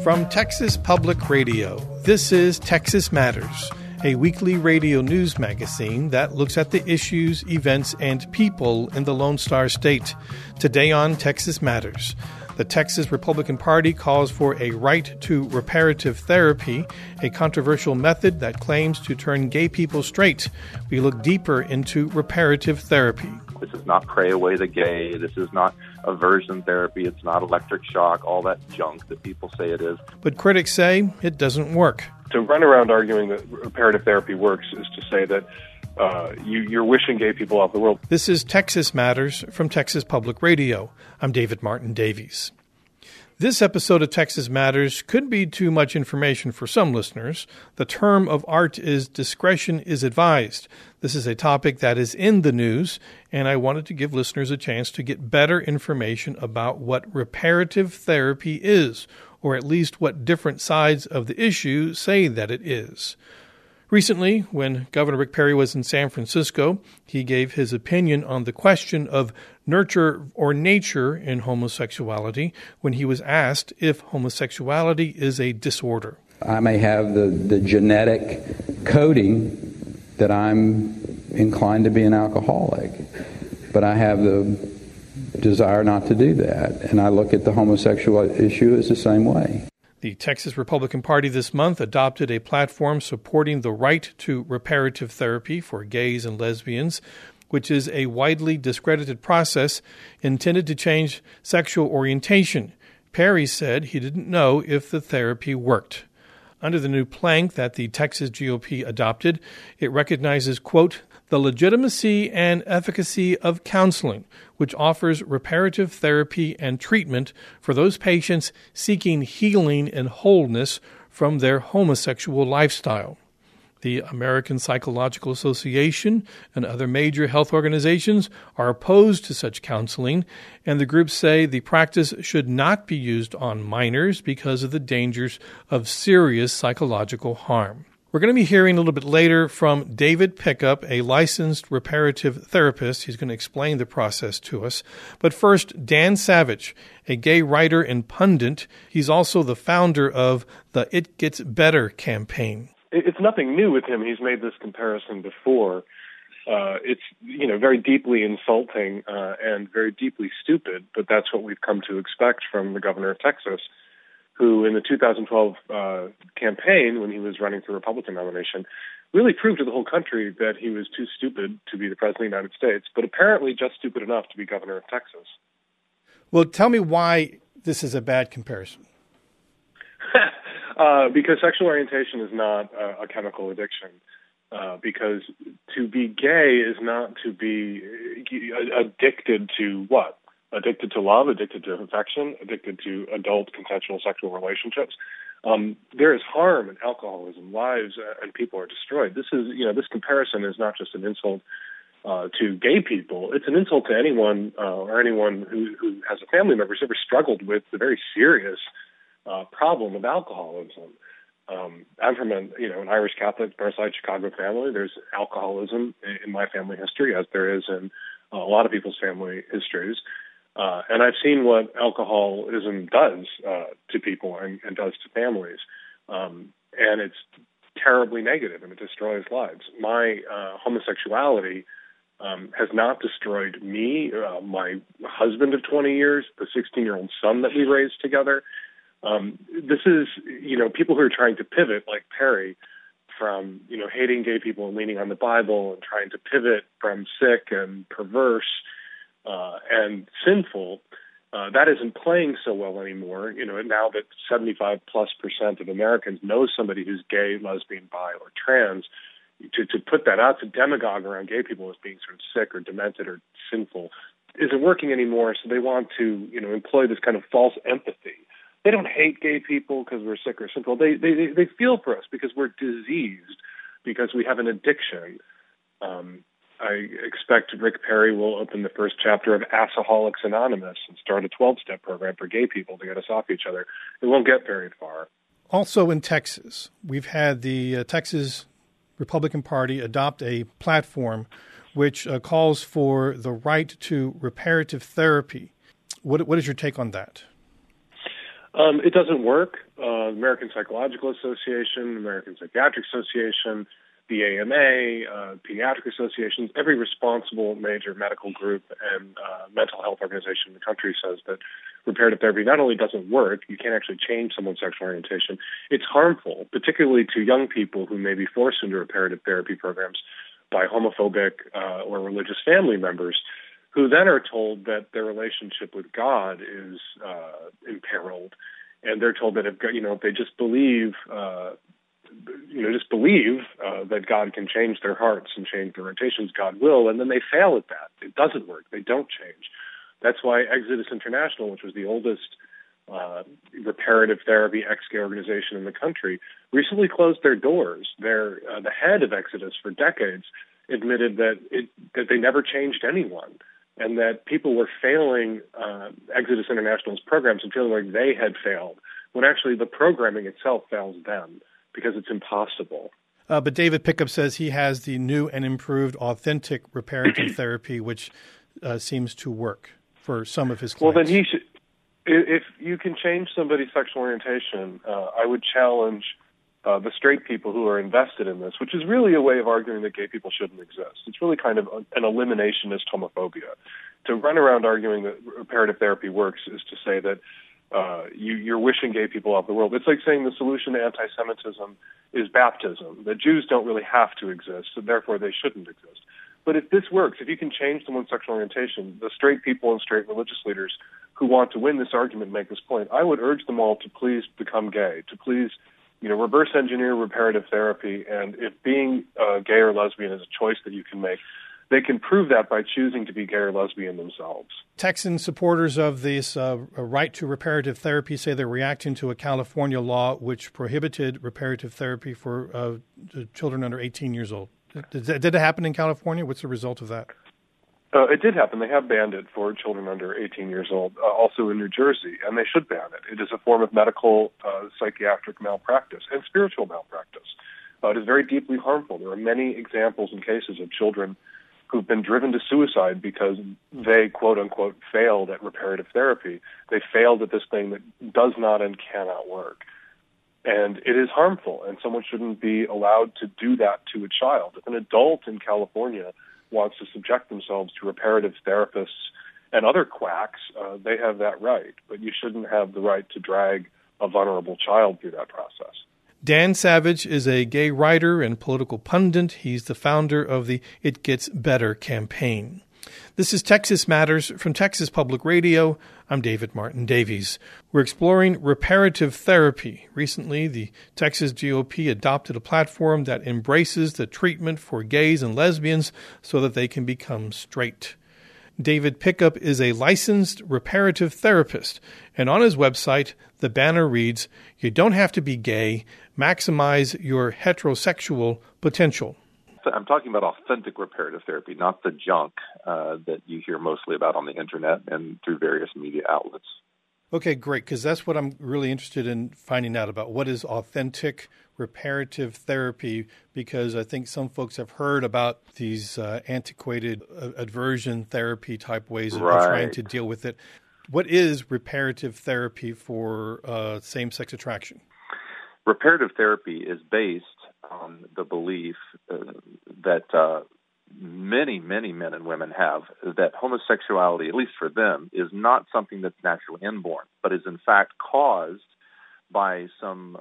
From Texas Public Radio, this is Texas Matters, a weekly radio news magazine that looks at the issues, events, and people in the Lone Star State. Today on Texas Matters, the Texas Republican Party calls for a right to reparative therapy, a controversial method that claims to turn gay people straight. We look deeper into reparative therapy. This is not pray away the gay. This is not aversion therapy. It's not electric shock, all that junk that people say it is. But critics say it doesn't work. To run around arguing that reparative therapy works is to say that you're wishing gay people off the world. This is Texas Matters from Texas Public Radio. I'm David Martin Davies. This episode of Texas Matters could be too much information for some listeners. The term of art is discretion is advised. This is a topic that is in the news, and I wanted to give listeners a chance to get better information about what reparative therapy is, or at least what different sides of the issue say that it is. Recently, when Governor Rick Perry was in San Francisco, he gave his opinion on the question of nurture or nature in homosexuality when he was asked if homosexuality is a disorder. I may have the genetic coding that I'm inclined to be an alcoholic, but I have the desire not to do that. And I look at the homosexual issue as the same way. The Texas Republican Party this month adopted a platform supporting the right to reparative therapy for gays and lesbians, which is a widely discredited process intended to change sexual orientation. Perry said he didn't know if the therapy worked. Under the new plank that the Texas GOP adopted, it recognizes, quote, the legitimacy and efficacy of counseling, which offers reparative therapy and treatment for those patients seeking healing and wholeness from their homosexual lifestyle. The American Psychological Association and other major health organizations are opposed to such counseling, and the groups say the practice should not be used on minors because of the dangers of serious psychological harm. We're going to be hearing a little bit later from David Pickup, a licensed reparative therapist. He's going to explain the process to us. But first, Dan Savage, a gay writer and pundit. He's also the founder of the It Gets Better campaign. It's nothing new with him. He's made this comparison before. It's very deeply insulting and very deeply stupid, but that's what we've come to expect from the governor of Texas, who in the 2012 campaign, when he was running for Republican nomination, really proved to the whole country that he was too stupid to be the president of the United States, but apparently just stupid enough to be governor of Texas. Well, tell me why this is a bad comparison. Because sexual orientation is not a chemical addiction. Because to be gay is not to be addicted to what? Addicted to love, addicted to affection, addicted to adult consensual sexual relationships. There is harm in alcoholism. Lives and people are destroyed. This comparison is not just an insult to gay people. It's an insult to anyone or anyone who has a family member who's ever struggled with the very serious problem of alcoholism. I'm from an Irish Catholic, Northside Chicago family. There's alcoholism in my family history, as there is in a lot of people's family histories. And I've seen what alcoholism does to people and does to families. And it's terribly negative, and it destroys lives. My homosexuality has not destroyed me, my husband of 20 years, the 16-year-old son that we raised together. This is, people who are trying to pivot, like Perry, from, hating gay people and leaning on the Bible and trying to pivot from sick and perverse and sinful. That isn't playing so well anymore. Now that 75+% of Americans know somebody who's gay, lesbian, bi, or trans, to put that out, to demagogue around gay people as being sort of sick or demented or sinful, isn't working anymore. So they want to, employ this kind of false empathy. They don't hate gay people because we're sick or sinful. They feel for us because we're diseased, because we have an addiction. I expect Rick Perry will open the first chapter of Assaholics Anonymous and start a 12-step program for gay people to get us off each other. It won't get very far. Also in Texas, we've had the Texas Republican Party adopt a platform which calls for the right to reparative therapy. What is your take on that? It doesn't work. American Psychological Association, American Psychiatric Association, the AMA, pediatric associations, every responsible major medical group and mental health organization in the country says that reparative therapy not only doesn't work, you can't actually change someone's sexual orientation, it's harmful, particularly to young people who may be forced into reparative therapy programs by homophobic or religious family members who then are told that their relationship with God is imperiled. And they're told that if they just believe that God can change their hearts and change their orientations, God will, and then they fail at that. It doesn't work. They don't change. That's why Exodus International, which was the oldest reparative therapy ex-gay organization in the country, recently closed their doors. The head of Exodus for decades admitted that they never changed anyone, and that people were failing Exodus International's programs and feeling like they had failed, when actually the programming itself fails them, because it's impossible. But David Pickup says he has the new and improved authentic reparative therapy, which seems to work for some of his clients. Well, then he should. If you can change somebody's sexual orientation, I would challenge the straight people who are invested in this, which is really a way of arguing that gay people shouldn't exist. It's really kind of an eliminationist homophobia. To run around arguing that reparative therapy works is to say that you're wishing gay people off the world. It's like saying the solution to anti-Semitism is baptism, that Jews don't really have to exist, so therefore they shouldn't exist. But if this works, if you can change someone's sexual orientation, the straight people and straight religious leaders who want to win this argument and make this point, I would urge them all to please become gay, to please reverse engineer reparative therapy, and if being gay or lesbian is a choice that you can make, they can prove that by choosing to be gay or lesbian themselves. Texan supporters of this right to reparative therapy say they're reacting to a California law which prohibited reparative therapy for children under 18 years old. Did it happen in California? What's the result of that? It did happen. They have banned it for children under 18 years old, also in New Jersey, and they should ban it. It is a form of medical psychiatric malpractice and spiritual malpractice. It is very deeply harmful. There are many examples and cases of children who've been driven to suicide because they, quote-unquote, failed at reparative therapy. They failed at this thing that does not and cannot work. And it is harmful, and someone shouldn't be allowed to do that to a child. If an adult in California wants to subject themselves to reparative therapists and other quacks, they have that right. But you shouldn't have the right to drag a vulnerable child through that process. Dan Savage is a gay writer and political pundit. He's the founder of the It Gets Better campaign. This is Texas Matters from Texas Public Radio. I'm David Martin Davies. We're exploring reparative therapy. Recently, the Texas GOP adopted a platform that embraces the treatment for gays and lesbians so that they can become straight. David Pickup is a licensed reparative therapist, and on his website, the banner reads, "You don't have to be gay. Maximize your heterosexual potential." I'm talking about authentic reparative therapy, not the junk that you hear mostly about on the internet and through various media outlets. Okay, great, because that's what I'm really interested in finding out about. What is authentic reparative therapy? Because I think some folks have heard about these antiquated aversion therapy type ways of trying to deal with it. What is reparative therapy for same-sex attraction? Reparative therapy is based on the belief that many, many men and women have, that homosexuality, at least for them, is not something that's naturally inborn, but is in fact caused by some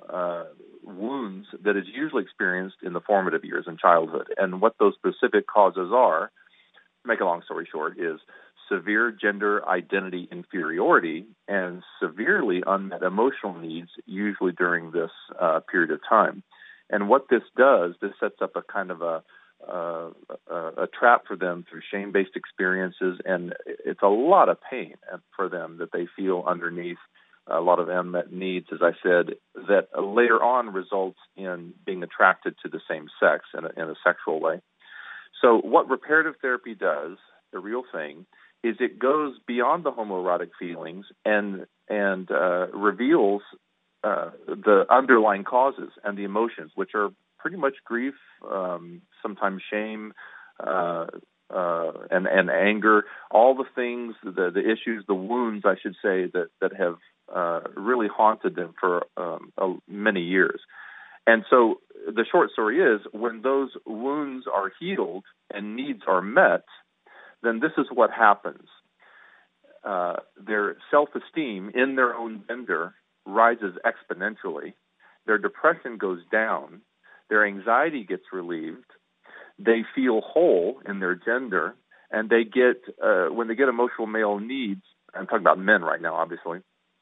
wounds that is usually experienced in the formative years in childhood. And what those specific causes are, to make a long story short, is severe gender identity inferiority and severely unmet emotional needs, usually during this period of time. And what this does, this sets up a kind of a trap for them through shame-based experiences, and it's a lot of pain for them that they feel underneath a lot of unmet needs, as I said, that later on results in being attracted to the same sex in a sexual way. So what reparative therapy does, the real thing, is it goes beyond the homoerotic feelings and reveals the underlying causes and the emotions, which are pretty much grief, sometimes shame, and anger, all the things, the issues, the wounds, I should say, that have really haunted them for many years. And so the short story is, when those wounds are healed and needs are met, then this is what happens. Their self-esteem in their own gender rises exponentially. Their depression goes down. Their anxiety gets relieved. They feel whole in their gender. And they get, when they get emotional male needs, I'm talking about men right now, obviously,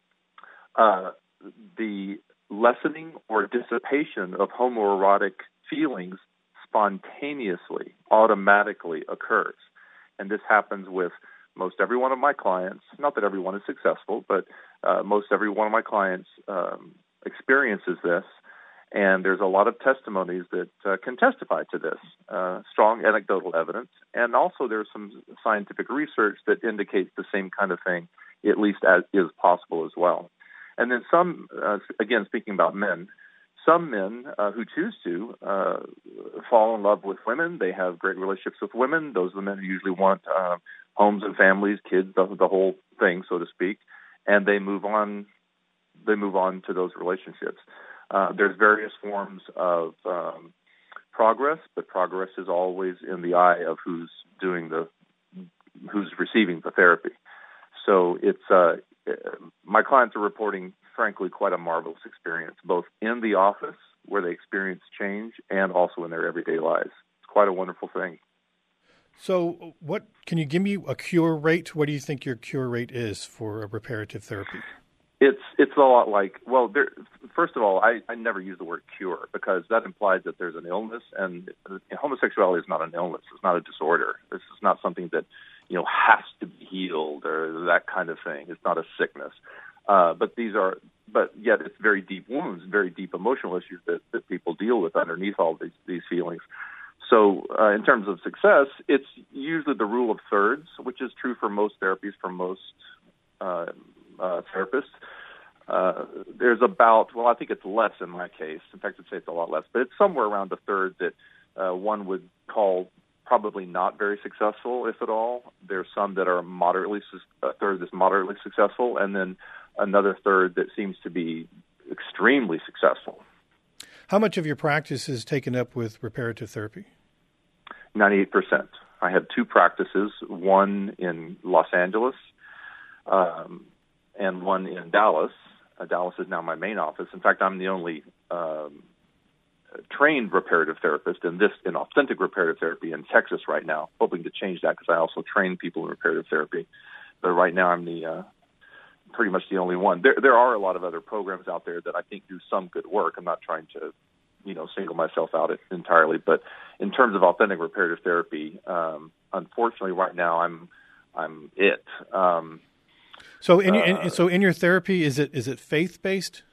the lessening or dissipation of homoerotic feelings spontaneously, automatically occurs. And this happens with most every one of my clients. Not that everyone is successful, but most every one of my clients experiences this. And there's a lot of testimonies that can testify to this, strong anecdotal evidence. And also there's some scientific research that indicates the same kind of thing, at least as is possible as well. And then some, again, speaking about men, some men who choose to fall in love with women. They have great relationships with women. Those are the men who usually want homes and families, kids, the whole thing, so to speak. And they move on. They move on to those relationships. There's various forms of progress, but progress is always in the eye of who's receiving the therapy. So it's my clients are reporting, frankly, quite a marvelous experience, both in the office where they experience change and also in their everyday lives. It's quite a wonderful thing. So can you give me a cure rate? What do you think your cure rate is for a reparative therapy? It's a lot like, well, first of all, I never use the word cure because that implies that there's an illness, and homosexuality is not an illness. It's not a disorder. This is not something that, has to be healed or that kind of thing. It's not a sickness. But yet it's very deep wounds, very deep emotional issues that people deal with underneath all these feelings. So in terms of success, it's usually the rule of thirds, which is true for most therapies, for most therapists. There's about, I think it's less in my case. In fact, I'd say it's a lot less, but it's somewhere around a third that one would call probably not very successful, if at all. There's some that are a third that's moderately successful, and then another third that seems to be extremely successful. How much of your practice is taken up with reparative therapy? 98%. I have two practices, one in Los Angeles and one in Dallas. Dallas is now my main office. In fact, I'm the only trained reparative therapist in authentic reparative therapy in Texas right now, hoping to change that because I also train people in reparative therapy. But right now I'm pretty much the only one. There are a lot of other programs out there that I think do some good work. I'm not trying to, single myself out entirely, but in terms of authentic reparative therapy, unfortunately right now I'm it. So in your therapy, is it faith-based?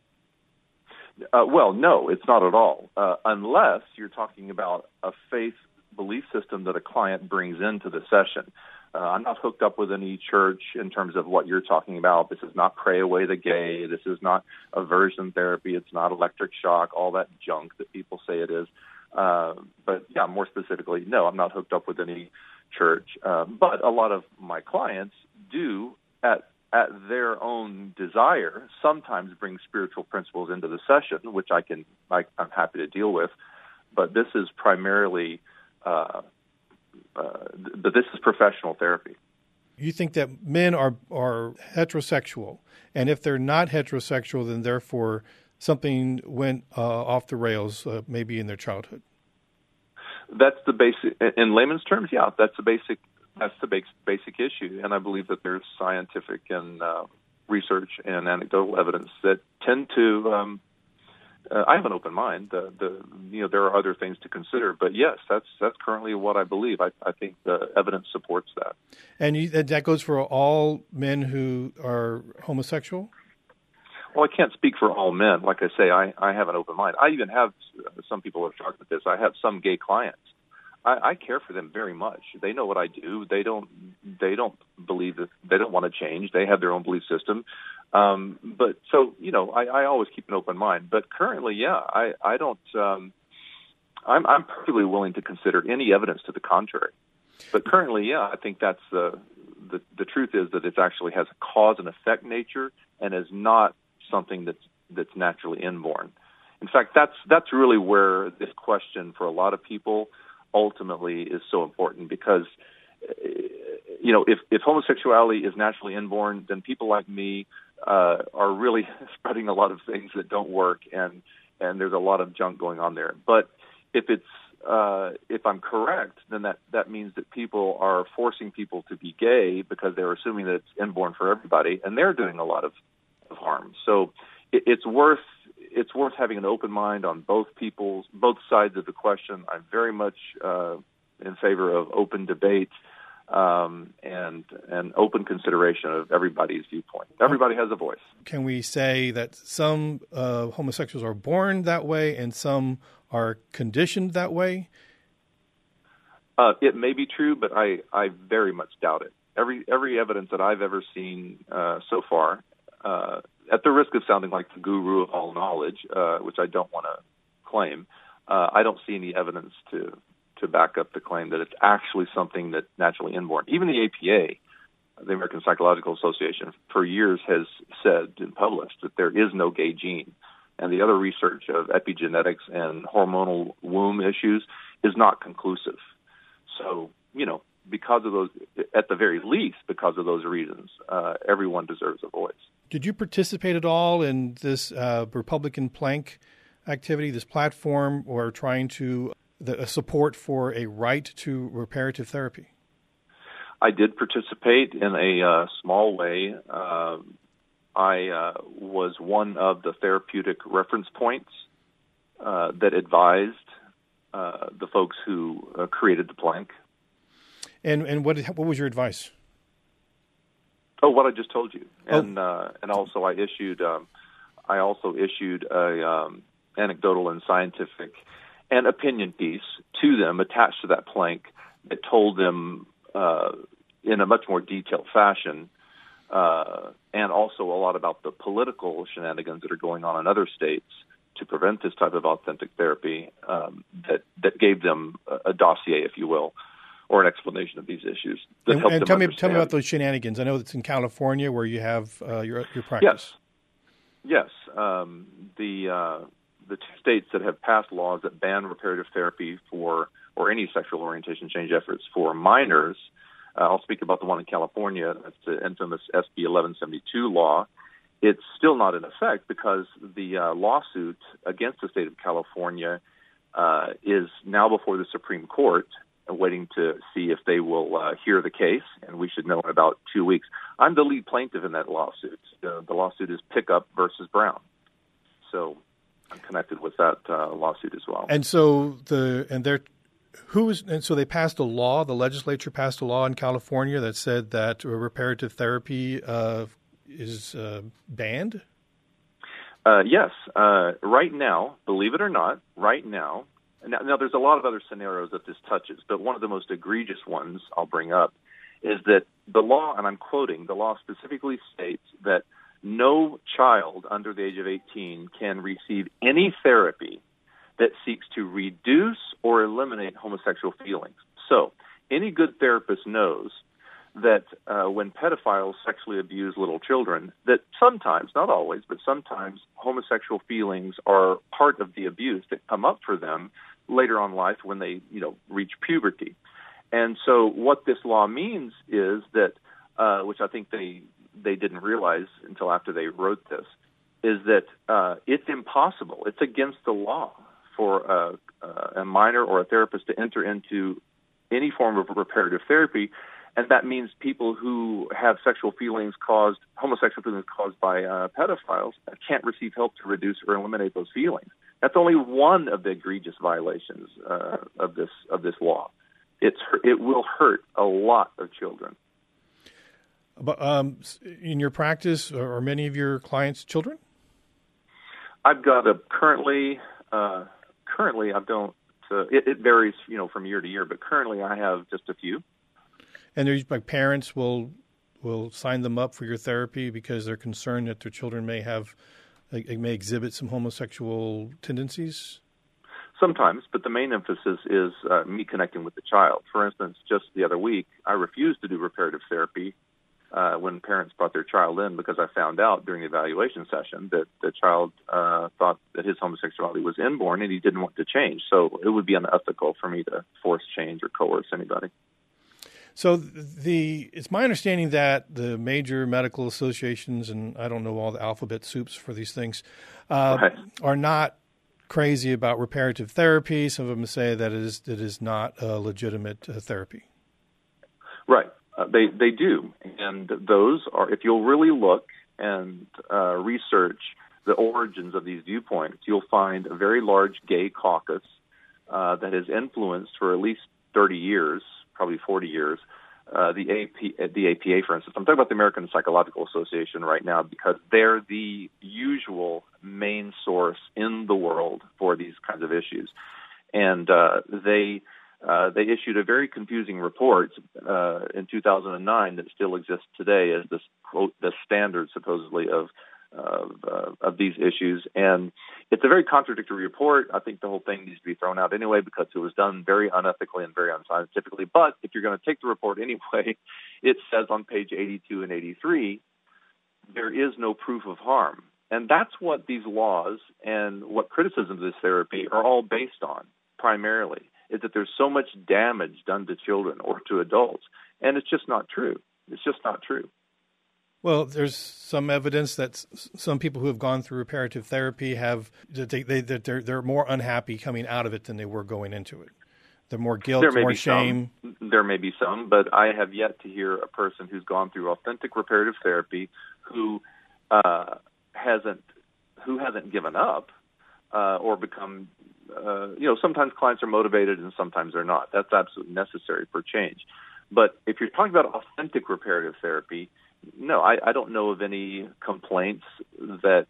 Well, no, it's not at all, unless you're talking about a faith belief system that a client brings into the session. I'm not hooked up with any church in terms of what you're talking about. This is not pray away the gay. This is not aversion therapy. It's not electric shock, all that junk that people say it is. But yeah, more specifically, no, I'm not hooked up with any church. But a lot of my clients do, at their own desire, sometimes bring spiritual principles into the session, which I'm happy to deal with. But this is primarily, this is professional therapy. You think that men are heterosexual, and if they're not heterosexual, then therefore something went off the rails, maybe in their childhood. That's the basic, in layman's terms. Yeah, that's the basic issue, and I believe that there's scientific and research and anecdotal evidence that tend to. I have an open mind. There are other things to consider, but yes, that's currently what I believe. I think the evidence supports that. And that goes for all men who are homosexual? Well, I can't speak for all men. Like I say, I have an open mind. I even have, some people have talked about this, I have some gay clients. I care for them very much. They know what I do. They don't believe that, they don't want to change. They have their own belief system. But so, I always keep an open mind. But currently, yeah, I don't, I'm perfectly willing to consider any evidence to the contrary. But currently, yeah, I think that's the truth is that it actually has a cause and effect nature and is not something that's naturally inborn. In fact, that's really where this question for a lot of people ultimately is so important, because if homosexuality is naturally inborn, then people like me are really spreading a lot of things that don't work, and there's a lot of junk going on there. But if I'm correct, then that means that people are forcing people to be gay because they're assuming that it's inborn for everybody, and they're doing a lot of harm. So it's worth having an open mind on both sides of the question. I'm very much in favor of open debate and open consideration of everybody's viewpoint. Everybody has a voice. Can we say that some homosexuals are born that way and some are conditioned that way? It may be true, but I very much doubt it. Every evidence that I've ever seen so far, at the risk of sounding like the guru of all knowledge, which I don't want to claim, I don't see any evidence to back up the claim that it's actually something that's naturally inborn. Even the APA, the American Psychological Association, for years has said and published that there is no gay gene. And the other research of epigenetics and hormonal womb issues is not conclusive. So, because of those, at the very least, because of those reasons, everyone deserves a voice. Did you participate at all in this Republican Plank activity, this platform, or trying to support for a right to reparative therapy? I did participate in a small way. I was one of the therapeutic reference points that advised the folks who created the plank. And what was your advice? Oh, what I just told you. And also I issued a anecdotal and scientific and opinion piece to them attached to that plank that told them in a much more detailed fashion, and also a lot about the political shenanigans that are going on in other states to prevent this type of authentic therapy, that gave them a dossier, if you will, or an explanation of these issues. And tell me about those shenanigans. I know it's in California where you have your practice. Yes. The two states that have passed laws that ban reparative therapy or any sexual orientation change efforts for minors. I'll speak about the one in California. That's the infamous SB 1172 law. It's still not in effect because the lawsuit against the state of California is now before the Supreme Court, waiting to see if they will hear the case, and we should know in about 2 weeks. I'm the lead plaintiff in that lawsuit. The lawsuit is Pickup versus Brown. So I'm connected with that lawsuit as well. And so so they passed a law. The legislature passed a law in California that said that reparative therapy is banned. Yes. Right now, believe it or not, now there's a lot of other scenarios that this touches, but one of the most egregious ones I'll bring up is that the law, and I'm quoting, the law specifically states that no child under the age of 18 can receive any therapy that seeks to reduce or eliminate homosexual feelings. So any good therapist knows that when pedophiles sexually abuse little children, that sometimes, not always, but sometimes homosexual feelings are part of the abuse that come up for them later on in life when they, reach puberty. And so what this law means is that, which I think they didn't realize until after they wrote this, is that it's impossible. It's against the law for a minor or a therapist to enter into any form of reparative therapy, and that means people who have homosexual feelings caused by pedophiles can't receive help to reduce or eliminate those feelings. That's only one of the egregious violations of this law. It will hurt a lot of children. But in your practice, are many of your clients children? I've got currently I don't. It varies, from year to year. But currently, I have just a few. And there's parents will sign them up for your therapy because they're concerned that their children may exhibit some homosexual tendencies. Sometimes, but the main emphasis is me connecting with the child. For instance, just the other week, I refused to do reparative therapy when parents brought their child in, because I found out during the evaluation session that the child thought that his homosexuality was inborn and he didn't want to change. So it would be unethical for me to force change or coerce anybody. So it's my understanding that the major medical associations, and I don't know all the alphabet soups for these things, are not crazy about reparative therapy. Some of them say that it is not a legitimate therapy. Right. They do. And those are, if you'll really look and research the origins of these viewpoints, you'll find a very large gay caucus that has influenced for at least 30 years, probably 40 years, the APA, for instance. I'm talking about the American Psychological Association right now because they're the usual main source in the world for these kinds of issues. And they issued a very confusing report in 2009 that still exists today as this, quote, the standard supposedly of these issues. And it's a very contradictory report. I think the whole thing needs to be thrown out anyway because it was done very unethically and very unscientifically. But if you're going to take the report anyway, it says on page 82 and 83, there is no proof of harm. And that's what these laws and what criticisms of this therapy are all based on, primarily, is that there's so much damage done to children or to adults. And it's just not true. It's just not true. Well, there's some evidence that some people who have gone through reparative therapy have that they're more unhappy coming out of it than they were going into it. They're more guilt, more shame. There may be some, but I have yet to hear a person who's gone through authentic reparative therapy who hasn't given up or become. Sometimes clients are motivated and sometimes they're not. That's absolutely necessary for change. But if you're talking about authentic reparative therapy, no, I don't know of any complaints that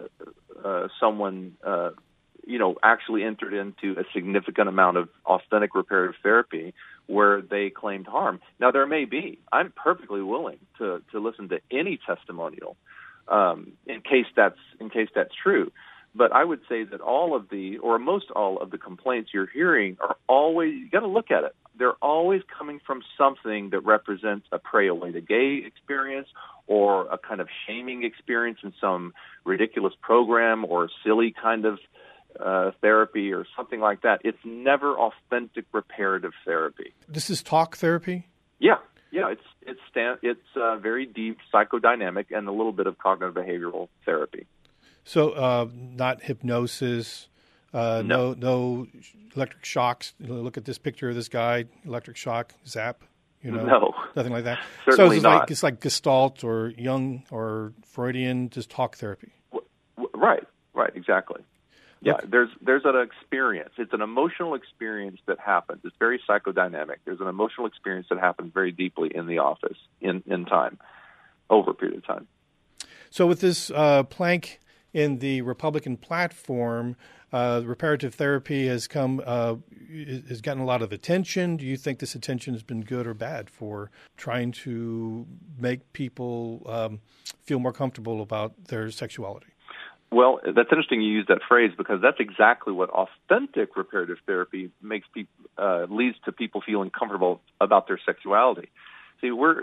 someone, actually entered into a significant amount of authentic reparative therapy where they claimed harm. Now, there may be. I'm perfectly willing to listen to any testimonial in case that's true. But I would say that most all of the complaints you're hearing are always, you got to look at it. They're always coming from something that represents a pray away the gay experience or a kind of shaming experience in some ridiculous program or silly kind of therapy or something like that. It's never authentic reparative therapy. This is talk therapy? Yeah. It's very deep psychodynamic and a little bit of cognitive behavioral therapy. So not hypnosis, no electric shocks. Look at this picture of this guy, electric shock, zap. No, nothing like that. Certainly so not. It's like Gestalt or Jung or Freudian, just talk therapy. Right, exactly. Yeah, there's an experience. It's an emotional experience that happens. It's very psychodynamic. There's an emotional experience that happens very deeply in the office in time, over a period of time. So with this plank in the Republican platform, reparative therapy has gotten a lot of attention. Do you think this attention has been good or bad for trying to make people feel more comfortable about their sexuality? Well, that's interesting you use that phrase because that's exactly what authentic reparative therapy leads to people feeling comfortable about their sexuality. See, we're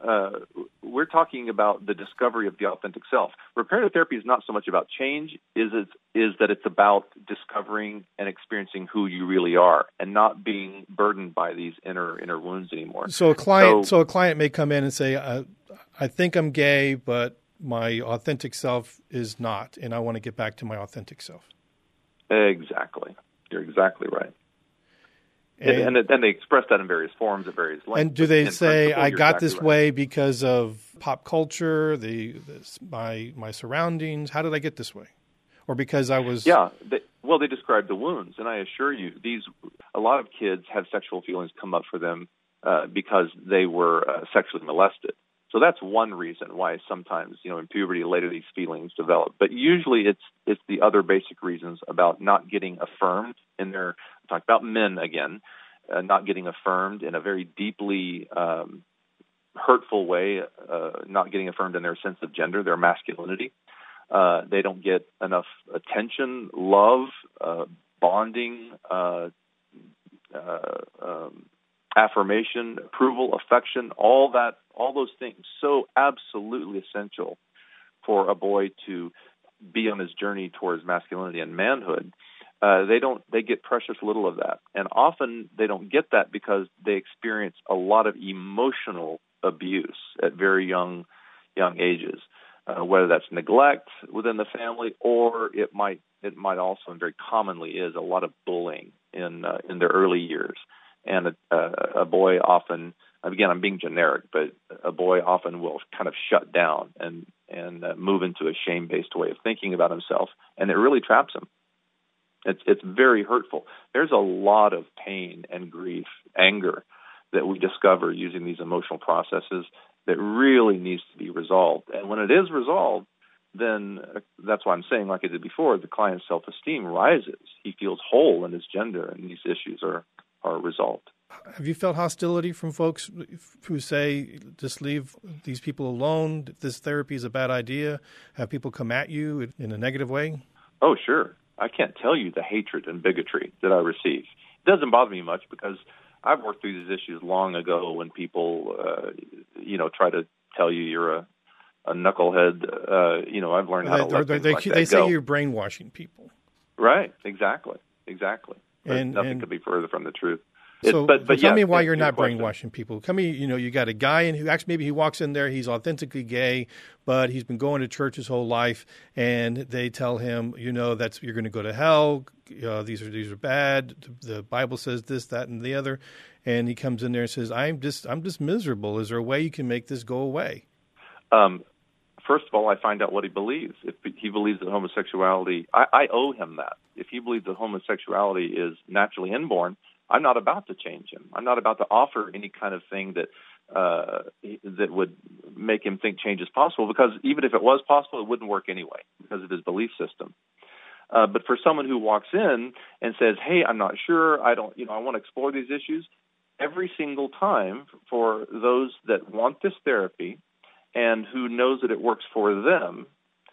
talking about the discovery of the authentic self. Reparative therapy is not so much about change, is that it's about discovering and experiencing who you really are and not being burdened by these inner wounds anymore. So a client may come in and say, I think I'm gay, but my authentic self is not, and I want to get back to my authentic self. Exactly. You're exactly right. And they express that in various forms at various lengths. And do they say, I got this way because of pop culture, my surroundings? How did I get this way? Or because I was... Yeah, they describe the wounds. And I assure you, a lot of kids have sexual feelings come up for them because they were sexually molested. So that's one reason why sometimes, in puberty, later these feelings develop. But usually it's the other basic reasons about not getting affirmed in their, I'm talking about men again, not getting affirmed in a very deeply hurtful way, not getting affirmed in their sense of gender, their masculinity. They don't get enough attention, love, bonding, affirmation, approval, affection, all those things, so absolutely essential for a boy to be on his journey towards masculinity and manhood. They get precious little of that. And often they don't get that because they experience a lot of emotional abuse at very young ages, whether that's neglect within the family, or it might also, and very commonly is, a lot of bullying in their early years. And a boy often, again, I'm being generic, but a boy often will kind of shut down and move into a shame-based way of thinking about himself, and it really traps him. It's very hurtful. There's a lot of pain and grief, anger that we discover using these emotional processes that really needs to be resolved. And when it is resolved, then that's why I'm saying, like I did before, the client's self-esteem rises. He feels whole in his gender, and these issues are resolved. Have you felt hostility from folks who say, just leave these people alone, this therapy is a bad idea? Have people come at you in a negative way? Oh, sure. I can't tell you the hatred and bigotry that I receive. It doesn't bother me much because I've worked through these issues long ago when people, try to tell you you're a knucklehead. I've learned how to let things like that They say go. you're brainwashing people. Right, exactly. And nothing could be further from the truth. But tell me why you're not brainwashing people. Tell me, you got a guy who actually maybe he walks in there, he's authentically gay, but he's been going to church his whole life, and they tell him, that's you're going to go to hell. These are bad. The Bible says this, that, and the other, and he comes in there and says, I'm just miserable. Is there a way you can make this go away? First of all, I find out what he believes. If he believes that homosexuality, I owe him that. If he believes that homosexuality is naturally inborn, I'm not about to change him. I'm not about to offer any kind of thing that would make him think change is possible, because even if it was possible, it wouldn't work anyway because of his belief system. But for someone who walks in and says, hey, I'm not sure, I want to explore these issues, every single time for those that want this therapy and who knows that it works for them,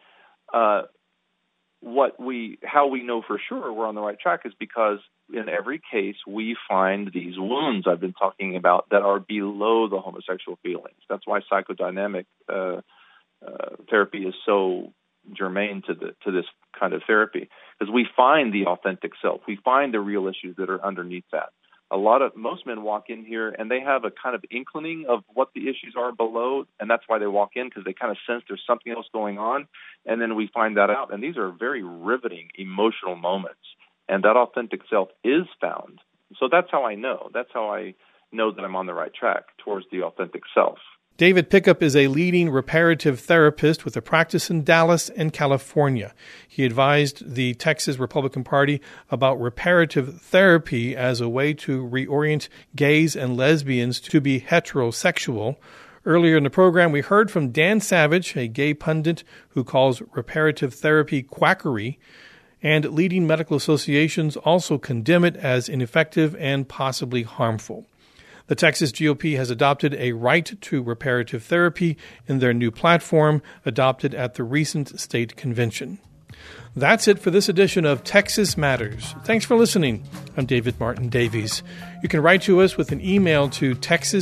how we know for sure we're on the right track is because in every case we find these wounds I've been talking about that are below the homosexual feelings. That's why psychodynamic therapy is so germane to this kind of therapy, because we find the authentic self. We find the real issues that are underneath that. Most men walk in here and they have a kind of inkling of what the issues are below, and that's why they walk in, because they kind of sense there's something else going on, and then we find that out. And these are very riveting emotional moments, and that authentic self is found. So that's how I know. That's how I know that I'm on the right track towards the authentic self. David Pickup is a leading reparative therapist with a practice in Dallas and California. He advised the Texas Republican Party about reparative therapy as a way to reorient gays and lesbians to be heterosexual. Earlier in the program, we heard from Dan Savage, a gay pundit who calls reparative therapy quackery, and leading medical associations also condemn it as ineffective and possibly harmful. The Texas GOP has adopted a right to reparative therapy in their new platform adopted at the recent state convention. That's it for this edition of Texas Matters. Thanks for listening. I'm David Martin Davies. You can write to us with an email to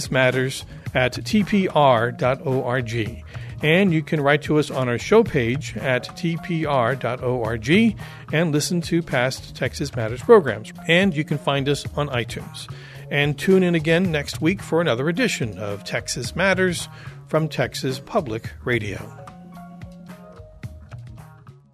texasmatters@tpr.org. And you can write to us on our show page at tpr.org and listen to past Texas Matters programs. And you can find us on iTunes. And tune in again next week for another edition of Texas Matters from Texas Public Radio.